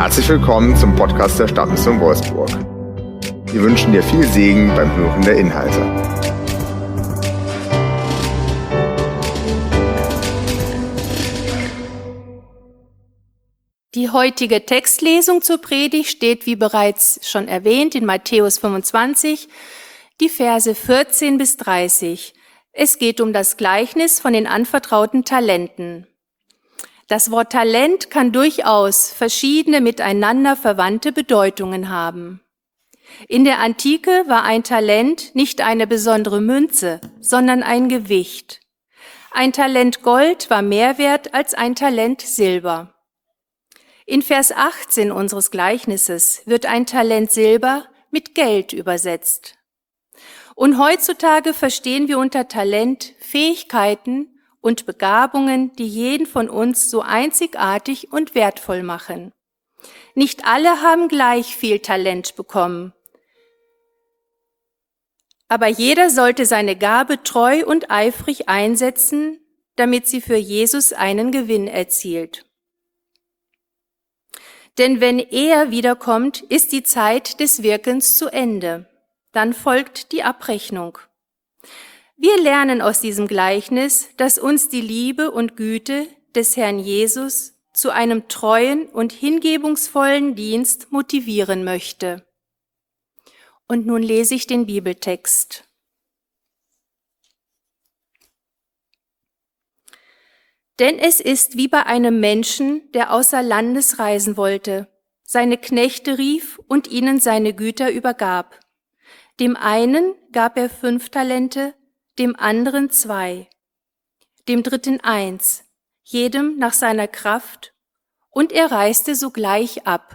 Herzlich willkommen zum Podcast der Stadtmission Wolfsburg. Wir wünschen dir viel Segen beim Hören der Inhalte. Die heutige Textlesung zur Predigt steht, wie bereits schon erwähnt, in Matthäus 25, die Verse 14 bis 30. Es geht um das Gleichnis von den anvertrauten Talenten. Das Wort Talent kann durchaus verschiedene miteinander verwandte Bedeutungen haben. In der Antike war ein Talent nicht eine besondere Münze, sondern ein Gewicht. Ein Talent Gold war mehr wert als ein Talent Silber. In Vers 18 unseres Gleichnisses wird ein Talent Silber mit Geld übersetzt. Und heutzutage verstehen wir unter Talent Fähigkeiten und Begabungen, die jeden von uns so einzigartig und wertvoll machen. Nicht alle haben gleich viel Talent bekommen. Aber jeder sollte seine Gabe treu und eifrig einsetzen, damit sie für Jesus einen Gewinn erzielt. Denn wenn er wiederkommt, ist die Zeit des Wirkens zu Ende. Dann folgt die Abrechnung. Wir lernen aus diesem Gleichnis, dass uns die Liebe und Güte des Herrn Jesus zu einem treuen und hingebungsvollen Dienst motivieren möchte. Und nun lese ich den Bibeltext. Denn es ist wie bei einem Menschen, der außer Landes reisen wollte, seine Knechte rief und ihnen seine Güter übergab. Dem einen gab er 5 Talente, dem anderen 2, dem dritten 1, jedem nach seiner Kraft, und er reiste sogleich ab.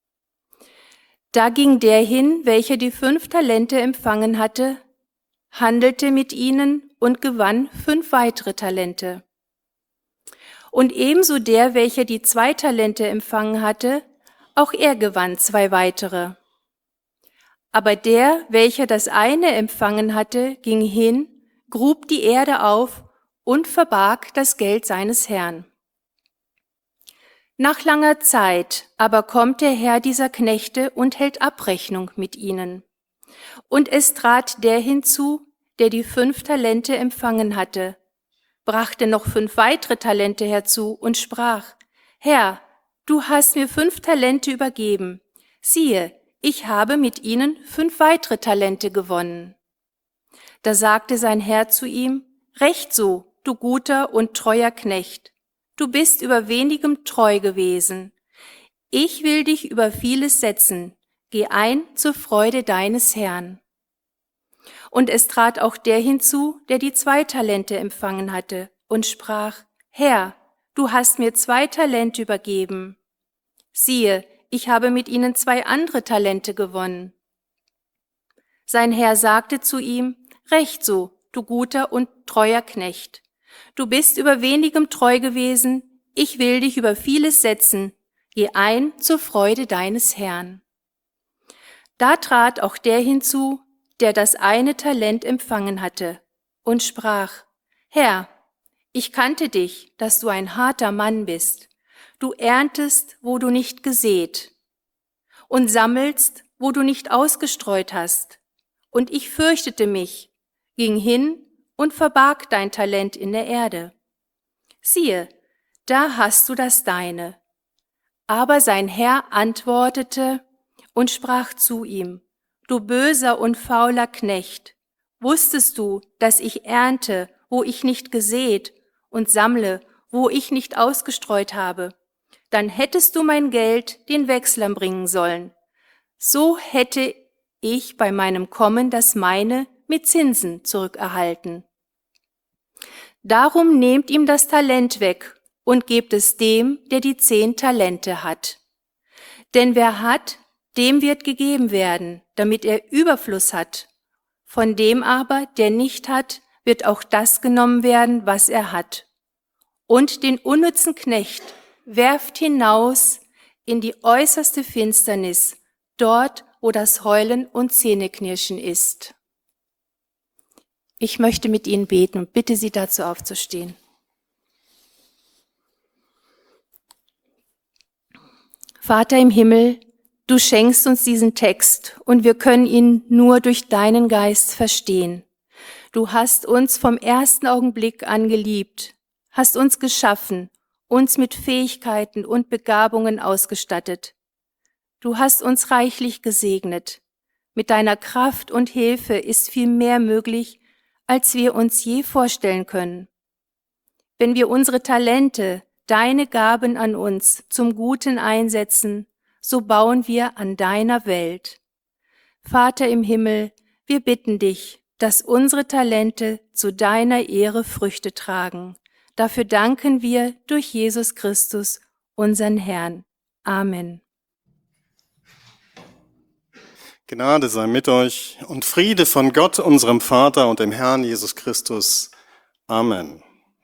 Da ging der hin, welcher die 5 Talente empfangen hatte, handelte mit ihnen und gewann 5 weitere Talente. Und ebenso der, welcher die 2 Talente empfangen hatte, auch er gewann 2 weitere. Aber der, welcher das eine empfangen hatte, ging hin, grub die Erde auf und verbarg das Geld seines Herrn. Nach langer Zeit aber kommt der Herr dieser Knechte und hält Abrechnung mit ihnen. Und es trat der hinzu, der die 5 Talente empfangen hatte, brachte noch 5 weitere Talente herzu und sprach: Herr, du hast mir 5 Talente übergeben. Siehe, ich habe mit ihnen 5 weitere Talente gewonnen. Da sagte sein Herr zu ihm: Recht so, du guter und treuer Knecht. Du bist über wenigem treu gewesen. Ich will dich über vieles setzen. Geh ein zur Freude deines Herrn. Und es trat auch der hinzu, der die 2 Talente empfangen hatte, und sprach: Herr, du hast mir 2 Talente übergeben. Siehe, ich habe mit ihnen 2 andere Talente gewonnen. Sein Herr sagte zu ihm: Recht so, du guter und treuer Knecht. Du bist über wenigem treu gewesen, ich will dich über vieles setzen. Geh ein zur Freude deines Herrn. Da trat auch der hinzu, der das eine Talent empfangen hatte, und sprach: Herr, ich kannte dich, dass du ein harter Mann bist. Du erntest, wo du nicht gesät, und sammelst, wo du nicht ausgestreut hast. Und ich fürchtete mich, ging hin und verbarg dein Talent in der Erde. Siehe, da hast du das deine. Aber sein Herr antwortete und sprach zu ihm: Du böser und fauler Knecht, wusstest du, dass ich ernte, wo ich nicht gesät, und sammle, wo ich nicht ausgestreut habe? Dann hättest du mein Geld den Wechslern bringen sollen. So hätte ich bei meinem Kommen das meine mit Zinsen zurückerhalten. Darum nehmt ihm das Talent weg und gebt es dem, der die 10 Talente hat. Denn wer hat, dem wird gegeben werden, damit er Überfluss hat. Von dem aber, der nicht hat, wird auch das genommen werden, was er hat. Und den unnützen Knecht werft hinaus in die äußerste Finsternis, dort, wo das Heulen und Zähneknirschen ist. Ich möchte mit Ihnen beten und bitte Sie dazu aufzustehen. Vater im Himmel, du schenkst uns diesen Text und wir können ihn nur durch deinen Geist verstehen. Du hast uns vom ersten Augenblick an geliebt, hast uns geschaffen, uns mit Fähigkeiten und Begabungen ausgestattet. Du hast uns reichlich gesegnet. Mit deiner Kraft und Hilfe ist viel mehr möglich, als wir uns je vorstellen können. Wenn wir unsere Talente, deine Gaben an uns zum Guten einsetzen, so bauen wir an deiner Welt. Vater im Himmel, wir bitten dich, dass unsere Talente zu deiner Ehre Früchte tragen. Dafür danken wir durch Jesus Christus, unseren Herrn. Amen. Gnade sei mit euch und Friede von Gott, unserem Vater und dem Herrn Jesus Christus. Amen.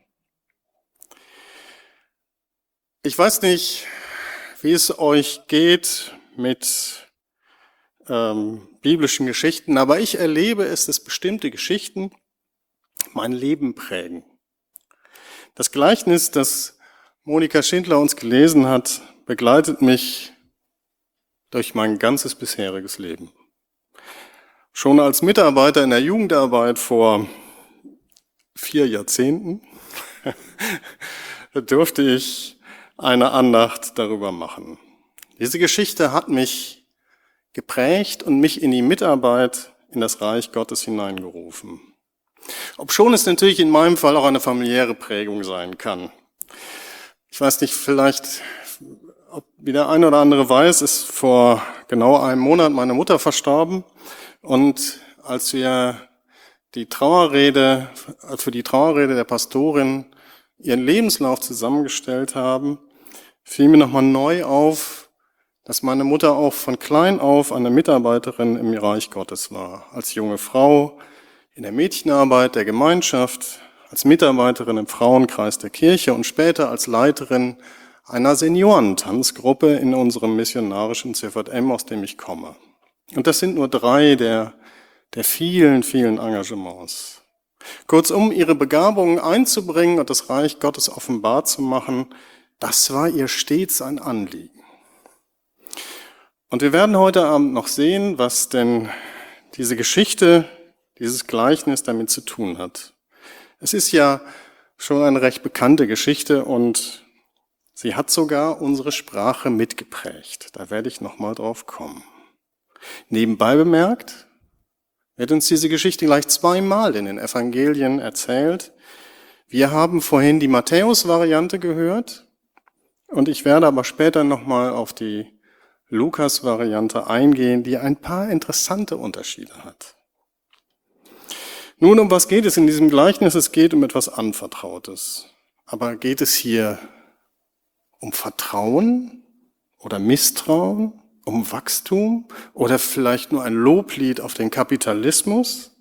Ich weiß nicht, wie es euch geht mit biblischen Geschichten, aber ich erlebe es, dass bestimmte Geschichten mein Leben prägen. Das Gleichnis, das Monika Schindler uns gelesen hat, begleitet mich durch mein ganzes bisheriges Leben. Schon als Mitarbeiter in der Jugendarbeit vor 4 Jahrzehnten durfte ich eine Andacht darüber machen. Diese Geschichte hat mich geprägt und mich in die Mitarbeit in das Reich Gottes hineingerufen. Obschon es natürlich in meinem Fall auch eine familiäre Prägung sein kann. Ich weiß nicht, vielleicht, ob wie der eine oder andere weiß, ist vor genau einem Monat meine Mutter verstorben. Und als wir für die Trauerrede der Pastorin ihren Lebenslauf zusammengestellt haben, fiel mir nochmal neu auf, dass meine Mutter auch von klein auf eine Mitarbeiterin im Reich Gottes war. Als junge Frau in der Mädchenarbeit der Gemeinschaft, als Mitarbeiterin im Frauenkreis der Kirche und später als Leiterin einer Seniorentanzgruppe in unserem missionarischen CVM, aus dem ich komme. Und das sind nur 3 der vielen, vielen Engagements. Kurzum, ihre Begabungen einzubringen und das Reich Gottes offenbar zu machen, das war ihr stets ein Anliegen. Und wir werden heute Abend noch sehen, was denn diese Geschichte, dieses Gleichnis damit zu tun hat. Es ist ja schon eine recht bekannte Geschichte und sie hat sogar unsere Sprache mitgeprägt. Da werde ich nochmal drauf kommen. Nebenbei bemerkt wird uns diese Geschichte gleich 2-mal in den Evangelien erzählt. Wir haben vorhin die Matthäus-Variante gehört und ich werde aber später nochmal auf die Lukas-Variante eingehen, die ein paar interessante Unterschiede hat. Nun, um was geht es in diesem Gleichnis? Es geht um etwas Anvertrautes. Aber geht es hier um Vertrauen oder Misstrauen, um Wachstum oder vielleicht nur ein Loblied auf den Kapitalismus?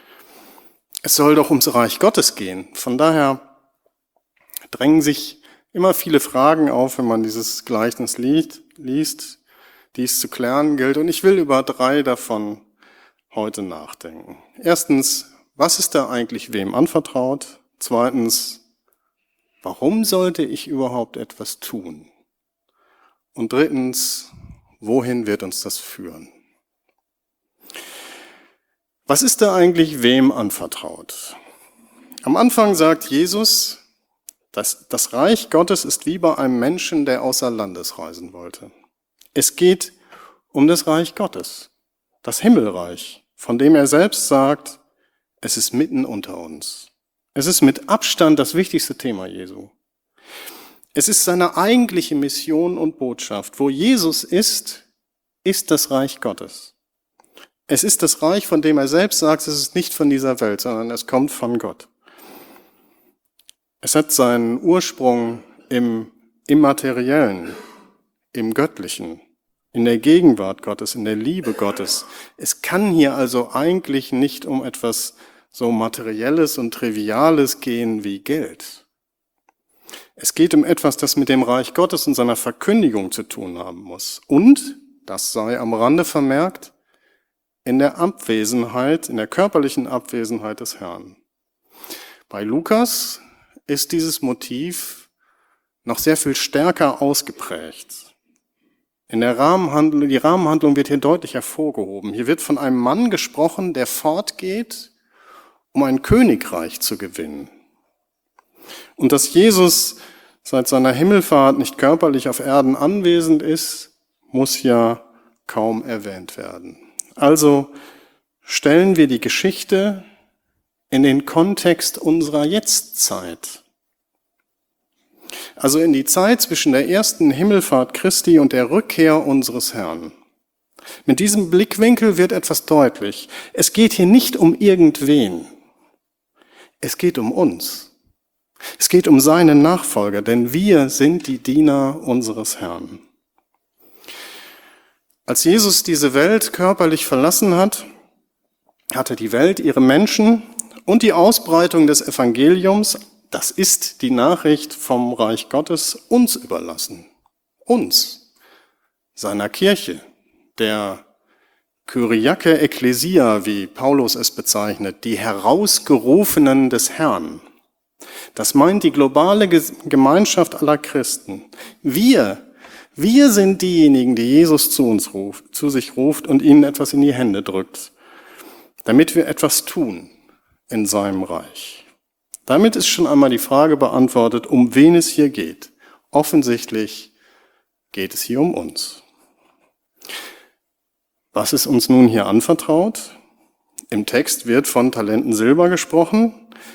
Es soll doch ums Reich Gottes gehen. Von daher drängen sich immer viele Fragen auf, wenn man dieses Gleichnis liest, die es zu klären gilt. Und ich will über 3 davon heute nachdenken. Erstens, was ist da eigentlich wem anvertraut? Zweitens, warum sollte ich überhaupt etwas tun? Und drittens, wohin wird uns das führen? Was ist da eigentlich wem anvertraut? Am Anfang sagt Jesus, dass das Reich Gottes ist wie bei einem Menschen, der außer Landes reisen wollte. Es geht um das Reich Gottes, das Himmelreich, von dem er selbst sagt, es ist mitten unter uns. Es ist mit Abstand das wichtigste Thema Jesu. Es ist seine eigentliche Mission und Botschaft. Wo Jesus ist das Reich Gottes. Es ist das Reich, von dem er selbst sagt, es ist nicht von dieser Welt, sondern es kommt von Gott. Es hat seinen Ursprung im Immateriellen, im Göttlichen, in der Gegenwart Gottes, in der Liebe Gottes. Es kann hier also eigentlich nicht um etwas so Materielles und Triviales gehen wie Geld. Es geht um etwas, das mit dem Reich Gottes und seiner Verkündigung zu tun haben muss. Und, das sei am Rande vermerkt, in der Abwesenheit, in der körperlichen Abwesenheit des Herrn. Bei Lukas ist dieses Motiv noch sehr viel stärker ausgeprägt. Die Rahmenhandlung wird hier deutlich hervorgehoben. Hier wird von einem Mann gesprochen, der fortgeht, um ein Königreich zu gewinnen. Und dass Jesus seit seiner Himmelfahrt nicht körperlich auf Erden anwesend ist, muss ja kaum erwähnt werden. Also stellen wir die Geschichte in den Kontext unserer Jetztzeit. Also in die Zeit zwischen der ersten Himmelfahrt Christi und der Rückkehr unseres Herrn. Mit diesem Blickwinkel wird etwas deutlich. Es geht hier nicht um irgendwen. Es geht um uns. Es geht um seine Nachfolger, denn wir sind die Diener unseres Herrn. Als Jesus diese Welt körperlich verlassen hat, hatte die Welt ihre Menschen und die Ausbreitung des Evangeliums, das ist die Nachricht vom Reich Gottes, uns überlassen. Uns, seiner Kirche, der Kyriake Ekklesia, wie Paulus es bezeichnet, die Herausgerufenen des Herrn. Das meint die globale Gemeinschaft aller Christen. Wir sind diejenigen, die Jesus zu sich ruft und ihnen etwas in die Hände drückt, damit wir etwas tun in seinem Reich. Damit ist schon einmal die Frage beantwortet, um wen es hier geht. Offensichtlich geht es hier um uns. Was ist uns nun hier anvertraut? Im Text wird von Talenten Silber gesprochen.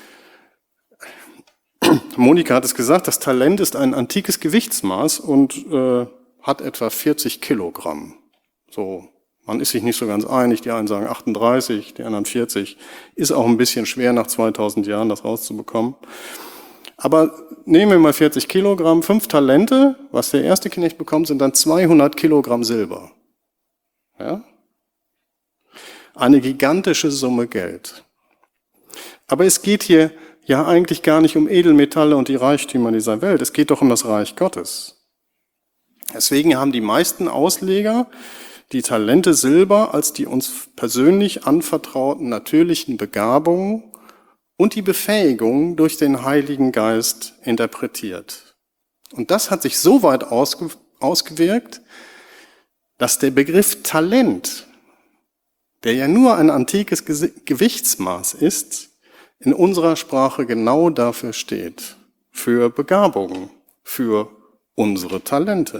Monika hat es gesagt, das Talent ist ein antikes Gewichtsmaß und hat etwa 40 Kilogramm. So, man ist sich nicht so ganz einig, die einen sagen 38, die anderen 40. Ist auch ein bisschen schwer nach 2000 Jahren das rauszubekommen. Aber nehmen wir mal 40 Kilogramm, 5 Talente, was der erste Knecht bekommt, sind dann 200 Kilogramm Silber. Ja? Eine gigantische Summe Geld. Aber es geht hier ja eigentlich gar nicht um Edelmetalle und die Reichtümer dieser Welt. Es geht doch um das Reich Gottes. Deswegen haben die meisten Ausleger die Talente Silber als die uns persönlich anvertrauten natürlichen Begabungen und die Befähigung durch den Heiligen Geist interpretiert. Und das hat sich so weit ausgewirkt, dass der Begriff Talent, der ja nur ein antikes Gewichtsmaß ist, in unserer Sprache genau dafür steht, für Begabungen, für unsere Talente.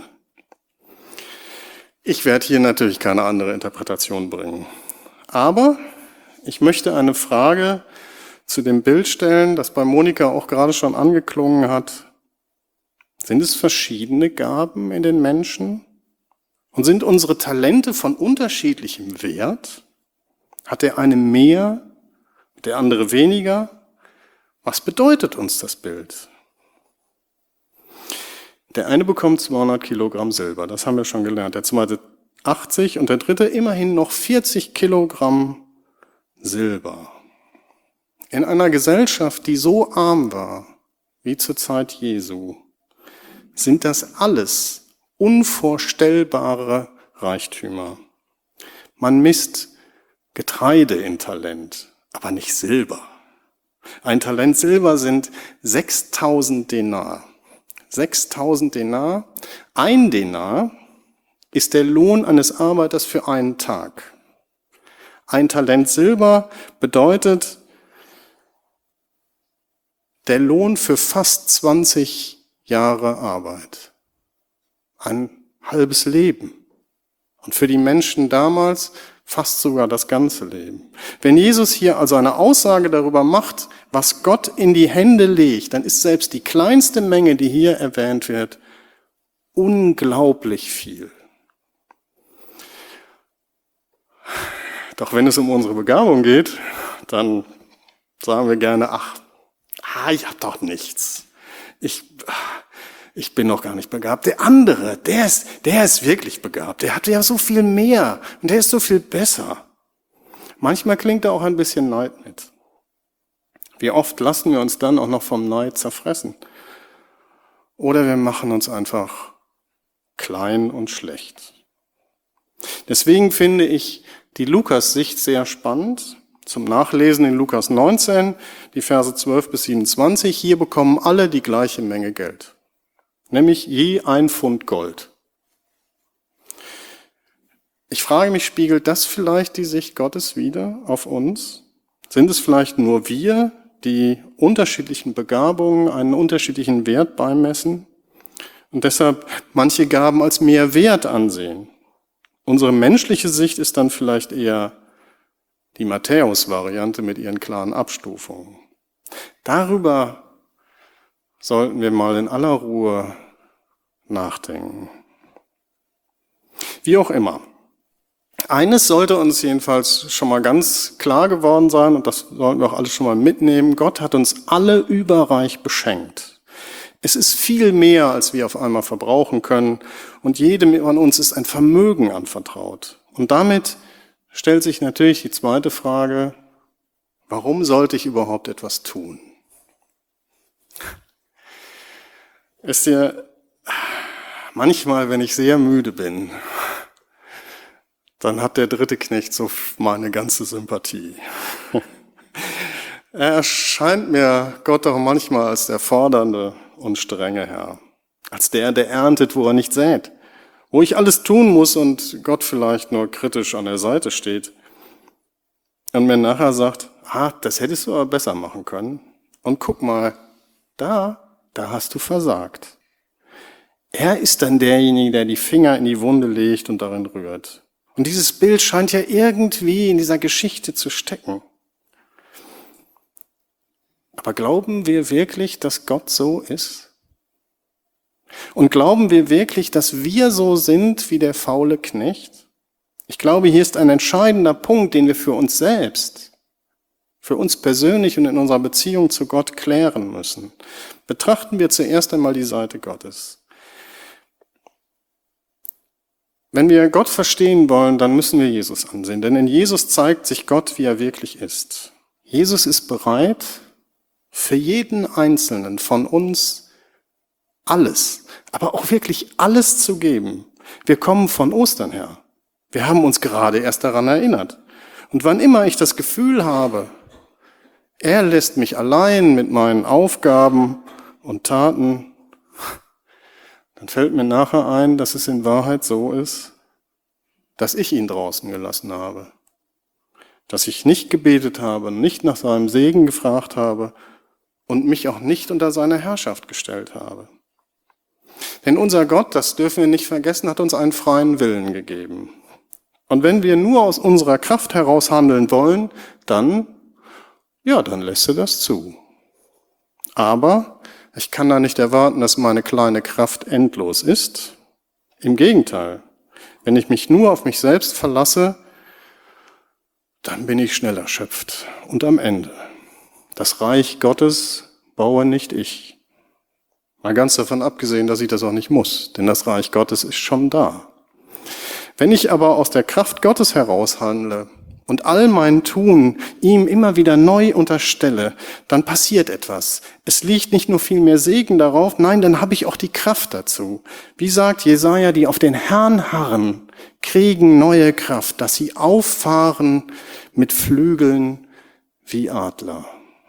Ich werde hier natürlich keine andere Interpretation bringen. Aber ich möchte eine Frage zu dem Bild stellen, das bei Monika auch gerade schon angeklungen hat. Sind es verschiedene Gaben in den Menschen? Und sind unsere Talente von unterschiedlichem Wert? Hat der eine mehr, der andere weniger? Was bedeutet uns das Bild? Der eine bekommt 200 Kilogramm Silber, das haben wir schon gelernt. Der zweite 80 und der dritte immerhin noch 40 Kilogramm Silber. In einer Gesellschaft, die so arm war wie zur Zeit Jesu, sind das alles unvorstellbare Reichtümer. Man misst Getreide in Talent, aber nicht Silber. Ein Talent Silber sind 6000 Denar. 6000 Denar. Ein Denar ist der Lohn eines Arbeiters für einen Tag. Ein Talent Silber bedeutet der Lohn für fast 20 Jahre Arbeit. Ein halbes Leben. Und für die Menschen damals fast sogar das ganze Leben. Wenn Jesus hier also eine Aussage darüber macht, was Gott in die Hände legt, dann ist selbst die kleinste Menge, die hier erwähnt wird, unglaublich viel. Doch wenn es um unsere Begabung geht, dann sagen wir gerne, ich habe doch nichts. Ich bin noch gar nicht begabt. Der andere, der ist wirklich begabt. Der hat ja so viel mehr und der ist so viel besser. Manchmal klingt da auch ein bisschen Neid mit. Wie oft lassen wir uns dann auch noch vom Neid zerfressen? Oder wir machen uns einfach klein und schlecht. Deswegen finde ich die Lukas-Sicht sehr spannend. Zum Nachlesen in Lukas 19, die Verse 12 bis 27. Hier bekommen alle die gleiche Menge Geld. Nämlich je 1 Pfund Gold. Ich frage mich, spiegelt das vielleicht die Sicht Gottes wider auf uns? Sind es vielleicht nur wir, die unterschiedlichen Begabungen einen unterschiedlichen Wert beimessen und deshalb manche Gaben als mehr wert ansehen? Unsere menschliche Sicht ist dann vielleicht eher die Matthäus-Variante mit ihren klaren Abstufungen. Darüber sollten wir mal in aller Ruhe nachdenken. Wie auch immer. Eines sollte uns jedenfalls schon mal ganz klar geworden sein, und das sollten wir auch alles schon mal mitnehmen: Gott hat uns alle überreich beschenkt. Es ist viel mehr, als wir auf einmal verbrauchen können, und jedem von uns ist ein Vermögen anvertraut. Und damit stellt sich natürlich die zweite Frage: Warum sollte ich überhaupt etwas tun? Wisst ihr, manchmal, wenn ich sehr müde bin, dann hat der dritte Knecht so meine ganze Sympathie. Er erscheint mir Gott auch manchmal als der fordernde und strenge Herr, als der erntet, wo er nicht sät, wo ich alles tun muss und Gott vielleicht nur kritisch an der Seite steht und mir nachher sagt: Das hättest du aber besser machen können. Und guck mal, da hast du versagt. Er ist dann derjenige, der die Finger in die Wunde legt und darin rührt. Und dieses Bild scheint ja irgendwie in dieser Geschichte zu stecken. Aber glauben wir wirklich, dass Gott so ist? Und glauben wir wirklich, dass wir so sind wie der faule Knecht? Ich glaube, hier ist ein entscheidender Punkt, den wir für uns selbst, für uns persönlich und in unserer Beziehung zu Gott klären müssen. Betrachten wir zuerst einmal die Seite Gottes. Wenn wir Gott verstehen wollen, dann müssen wir Jesus ansehen, denn in Jesus zeigt sich Gott, wie er wirklich ist. Jesus ist bereit, für jeden Einzelnen von uns alles, aber auch wirklich alles zu geben. Wir kommen von Ostern her. Wir haben uns gerade erst daran erinnert. Und wann immer ich das Gefühl habe, er lässt mich allein mit meinen Aufgaben und Taten, dann fällt mir nachher ein, dass es in Wahrheit so ist, dass ich ihn draußen gelassen habe. Dass ich nicht gebetet habe, nicht nach seinem Segen gefragt habe und mich auch nicht unter seine Herrschaft gestellt habe. Denn unser Gott, das dürfen wir nicht vergessen, hat uns einen freien Willen gegeben. Und wenn wir nur aus unserer Kraft heraus handeln wollen, dann lässt er das zu. Aber ich kann da nicht erwarten, dass meine kleine Kraft endlos ist. Im Gegenteil, wenn ich mich nur auf mich selbst verlasse, dann bin ich schnell erschöpft und am Ende. Das Reich Gottes baue nicht ich. Mal ganz davon abgesehen, dass ich das auch nicht muss, denn das Reich Gottes ist schon da. Wenn ich aber aus der Kraft Gottes heraus handle und all mein Tun ihm immer wieder neu unterstelle, dann passiert etwas. Es liegt nicht nur viel mehr Segen darauf, nein, dann habe ich auch die Kraft dazu. Wie sagt Jesaja, die auf den Herrn harren, kriegen neue Kraft, dass sie auffahren mit Flügeln wie Adler.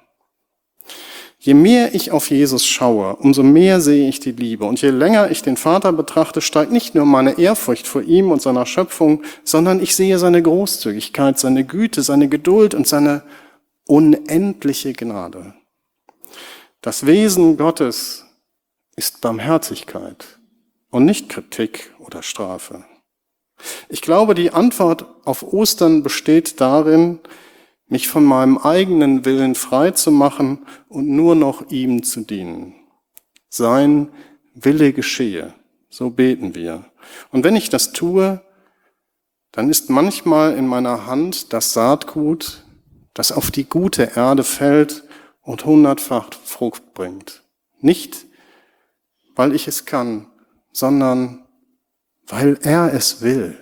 Je mehr ich auf Jesus schaue, umso mehr sehe ich die Liebe. Und je länger ich den Vater betrachte, steigt nicht nur meine Ehrfurcht vor ihm und seiner Schöpfung, sondern ich sehe seine Großzügigkeit, seine Güte, seine Geduld und seine unendliche Gnade. Das Wesen Gottes ist Barmherzigkeit und nicht Kritik oder Strafe. Ich glaube, die Antwort auf Ostern besteht darin, mich von meinem eigenen Willen frei zu machen und nur noch ihm zu dienen. Sein Wille geschehe, so beten wir. Und wenn ich das tue, dann ist manchmal in meiner Hand das Saatgut, das auf die gute Erde fällt und 100-fach Frucht bringt. Nicht, weil ich es kann, sondern weil er es will.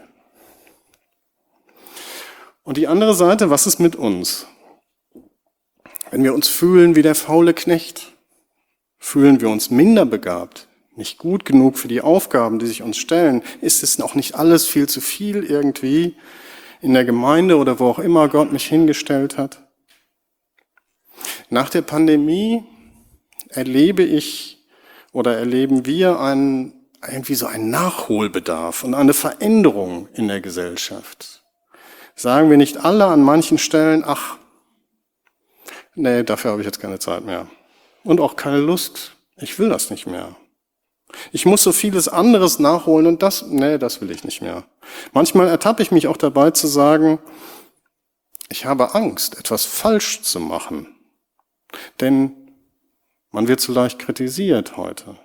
Und die andere Seite, was ist mit uns? Wenn wir uns fühlen wie der faule Knecht, fühlen wir uns minder begabt, nicht gut genug für die Aufgaben, die sich uns stellen, ist es noch nicht alles viel zu viel irgendwie in der Gemeinde oder wo auch immer Gott mich hingestellt hat? Nach der Pandemie erleben wir einen irgendwie so einen Nachholbedarf und eine Veränderung in der Gesellschaft. Sagen wir nicht alle an manchen Stellen, ach, nee, dafür habe ich jetzt keine Zeit mehr. Und auch keine Lust. Ich will das nicht mehr. Ich muss so vieles anderes nachholen und das will ich nicht mehr. Manchmal ertappe ich mich auch dabei zu sagen, ich habe Angst, etwas falsch zu machen. Denn man wird so leicht kritisiert heute.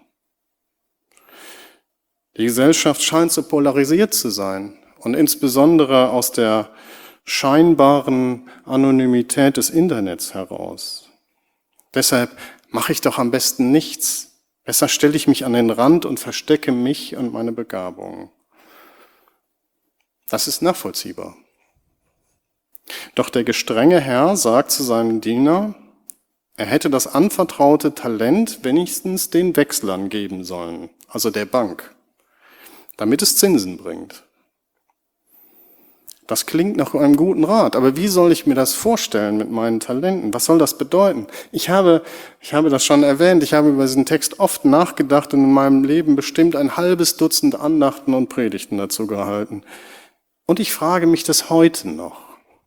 Die Gesellschaft scheint so polarisiert zu sein und insbesondere aus der scheinbaren Anonymität des Internets heraus. Deshalb mache ich doch am besten nichts. Besser stelle ich mich an den Rand und verstecke mich und meine Begabungen. Das ist nachvollziehbar. Doch der gestrenge Herr sagt zu seinem Diener, er hätte das anvertraute Talent wenigstens den Wechslern geben sollen, also der Bank, damit es Zinsen bringt. Das klingt nach einem guten Rat, aber wie soll ich mir das vorstellen mit meinen Talenten? Was soll das bedeuten? Ich habe das schon erwähnt, ich habe über diesen Text oft nachgedacht und in meinem Leben bestimmt ein halbes Dutzend Andachten und Predigten dazu gehalten. Und ich frage mich das heute noch.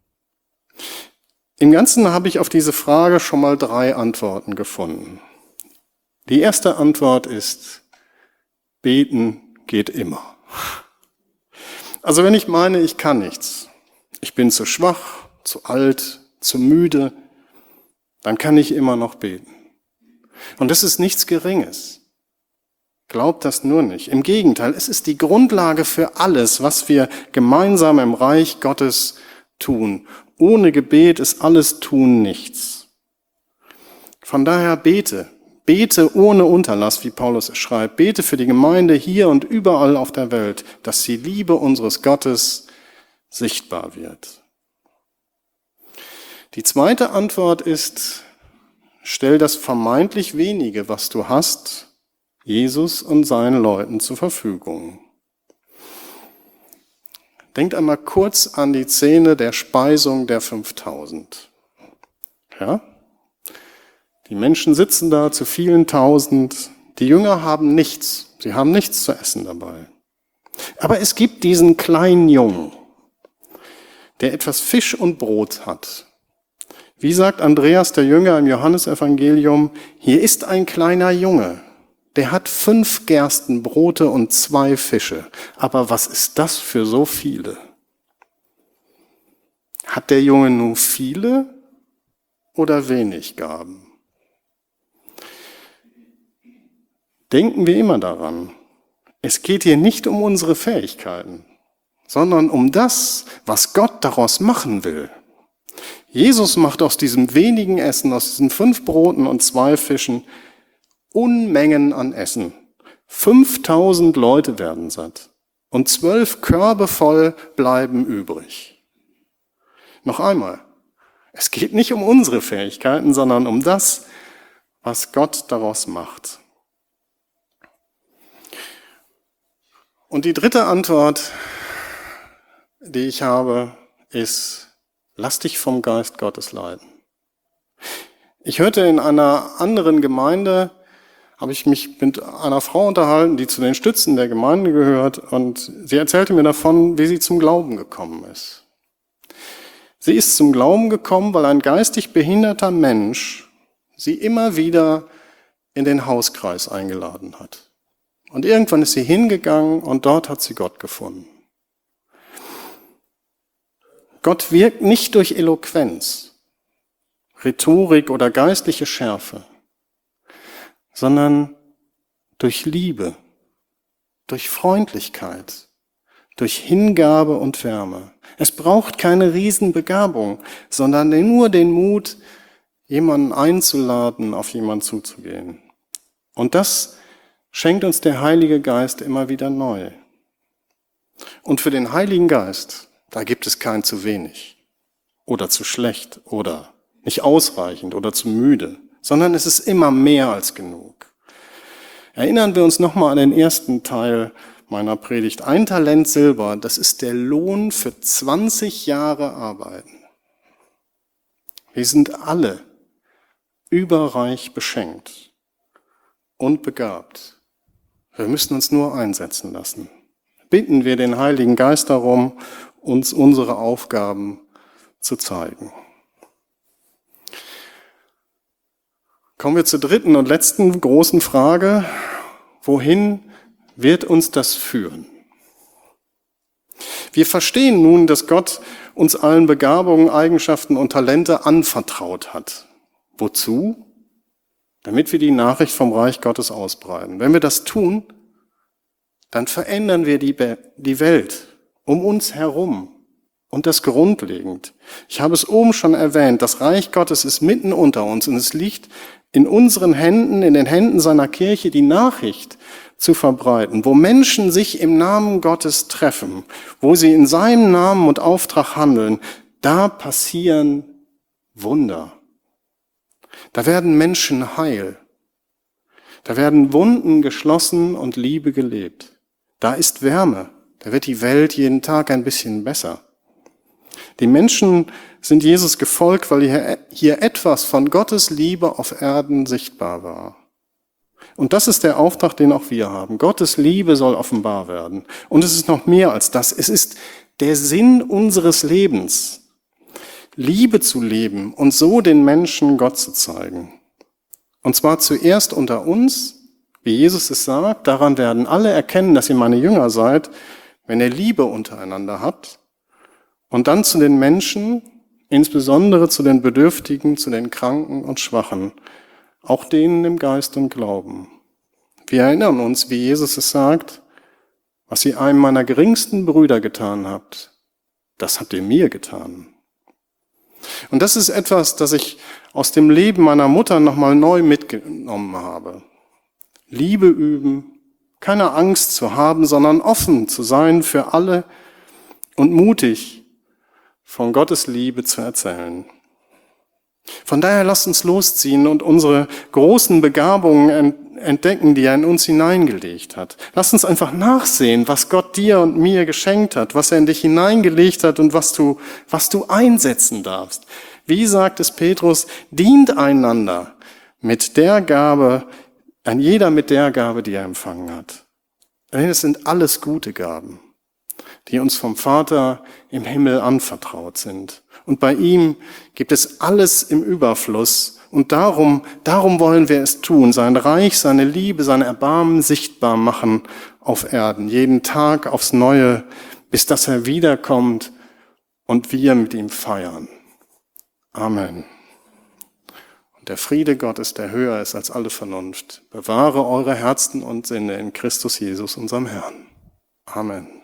Im Ganzen habe ich auf diese Frage schon mal 3 Antworten gefunden. Die erste Antwort ist, beten geht immer. Also wenn ich meine, ich kann nichts, ich bin zu schwach, zu alt, zu müde, dann kann ich immer noch beten. Und das ist nichts Geringes. Glaubt das nur nicht. Im Gegenteil, es ist die Grundlage für alles, was wir gemeinsam im Reich Gottes tun. Ohne Gebet ist alles Tun nichts. Von daher bete ohne Unterlass, wie Paulus es schreibt. Bete für die Gemeinde hier und überall auf der Welt, dass die Liebe unseres Gottes sichtbar wird. Die zweite Antwort ist, stell das vermeintlich wenige, was du hast, Jesus und seinen Leuten zur Verfügung. Denkt einmal kurz an die Szene der Speisung der 5000. Ja? Die Menschen sitzen da zu vielen Tausend. Die Jünger haben nichts. Sie haben nichts zu essen dabei. Aber es gibt diesen kleinen Jungen, der etwas Fisch und Brot hat. Wie sagt Andreas, der Jünger im Johannesevangelium, hier ist ein kleiner Junge, der hat 5 Gerstenbrote und 2 Fische. Aber was ist das für so viele? Hat der Junge nur viele oder wenig Gaben? Denken wir immer daran, es geht hier nicht um unsere Fähigkeiten, sondern um das, was Gott daraus machen will. Jesus macht aus diesem wenigen Essen, aus diesen 5 Broten und 2 Fischen, Unmengen an Essen. 5000 Leute werden satt und 12 Körbe voll bleiben übrig. Noch einmal, es geht nicht um unsere Fähigkeiten, sondern um das, was Gott daraus macht. Und die dritte Antwort, die ich habe, ist, lass dich vom Geist Gottes leiten. Ich hörte in einer anderen Gemeinde, habe ich mich mit einer Frau unterhalten, die zu den Stützen der Gemeinde gehört, und sie erzählte mir davon, wie sie zum Glauben gekommen ist. Sie ist zum Glauben gekommen, weil ein geistig behinderter Mensch sie immer wieder in den Hauskreis eingeladen hat. Und irgendwann ist sie hingegangen und dort hat sie Gott gefunden. Gott wirkt nicht durch Eloquenz, Rhetorik oder geistliche Schärfe, sondern durch Liebe, durch Freundlichkeit, durch Hingabe und Wärme. Es braucht keine Riesenbegabung, sondern nur den Mut, jemanden einzuladen, auf jemanden zuzugehen. Und das schenkt uns der Heilige Geist immer wieder neu. Und für den Heiligen Geist, da gibt es kein zu wenig oder zu schlecht oder nicht ausreichend oder zu müde, sondern es ist immer mehr als genug. Erinnern wir uns nochmal an den ersten Teil meiner Predigt. 1 Talent Silber, das ist der Lohn für 20 Jahre Arbeiten. Wir sind alle überreich beschenkt und begabt. Wir müssen uns nur einsetzen lassen. Bitten wir den Heiligen Geist darum, uns unsere Aufgaben zu zeigen. Kommen wir zur dritten und letzten großen Frage. Wohin wird uns das führen? Wir verstehen nun, dass Gott uns allen Begabungen, Eigenschaften und Talente anvertraut hat. Wozu? Damit wir die Nachricht vom Reich Gottes ausbreiten. Wenn wir das tun, dann verändern wir die Welt um uns herum. Und das grundlegend. Ich habe es oben schon erwähnt, das Reich Gottes ist mitten unter uns und es liegt in unseren Händen, in den Händen seiner Kirche, die Nachricht zu verbreiten, wo Menschen sich im Namen Gottes treffen, wo sie in seinem Namen und Auftrag handeln, da passieren Wunder. Da werden Menschen heil. Da werden Wunden geschlossen und Liebe gelebt. Da ist Wärme. Da wird die Welt jeden Tag ein bisschen besser. Die Menschen sind Jesus gefolgt, weil hier etwas von Gottes Liebe auf Erden sichtbar war. Und das ist der Auftrag, den auch wir haben. Gottes Liebe soll offenbar werden. Und es ist noch mehr als das. Es ist der Sinn unseres Lebens, Liebe zu leben und so den Menschen Gott zu zeigen. Und zwar zuerst unter uns, wie Jesus es sagt, daran werden alle erkennen, dass ihr meine Jünger seid, wenn ihr Liebe untereinander habt. Und dann zu den Menschen, insbesondere zu den Bedürftigen, zu den Kranken und Schwachen, auch denen im Geist und Glauben. Wir erinnern uns, wie Jesus es sagt, was ihr einem meiner geringsten Brüder getan habt, das habt ihr mir getan. Und das ist etwas, das ich aus dem Leben meiner Mutter nochmal neu mitgenommen habe. Liebe üben, keine Angst zu haben, sondern offen zu sein für alle und mutig von Gottes Liebe zu erzählen. Von daher lasst uns losziehen und unsere großen Begabungen entdecken, die er in uns hineingelegt hat. Lasst uns einfach nachsehen, was Gott dir und mir geschenkt hat, was er in dich hineingelegt hat und was du einsetzen darfst. Wie sagt es Petrus, dient einander mit der Gabe, ein jeder mit der Gabe, die er empfangen hat. Denn es sind alles gute Gaben, die uns vom Vater im Himmel anvertraut sind. Und bei ihm gibt es alles im Überfluss. Und darum wollen wir es tun, sein Reich, seine Liebe, sein Erbarmen sichtbar machen auf Erden. Jeden Tag aufs Neue, bis dass er wiederkommt und wir mit ihm feiern. Amen. Und der Friede Gottes, der höher ist als alle Vernunft, bewahre eure Herzen und Sinne in Christus Jesus, unserem Herrn. Amen.